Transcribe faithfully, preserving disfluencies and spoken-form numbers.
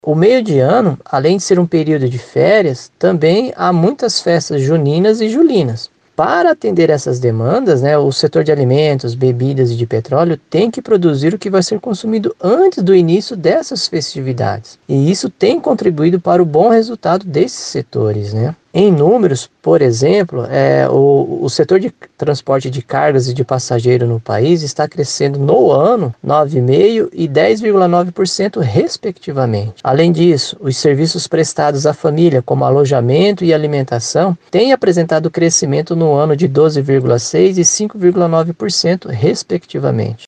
O meio de ano, além de ser um período de férias, também há muitas festas juninas e julinas. Para atender essas demandas, né, o setor de alimentos, bebidas e de petróleo tem que produzir o que vai ser consumido antes do início dessas festividades. E isso tem contribuído para o bom resultado desses setores, né? Em números, por exemplo, é, o, o setor de transporte de cargas e de passageiro no país está crescendo no ano nove vírgula cinco por cento e dez vírgula nove por cento, respectivamente. Além disso, os serviços prestados à família, como alojamento e alimentação, têm apresentado crescimento no ano de doze vírgula seis por cento e cinco vírgula nove por cento, respectivamente.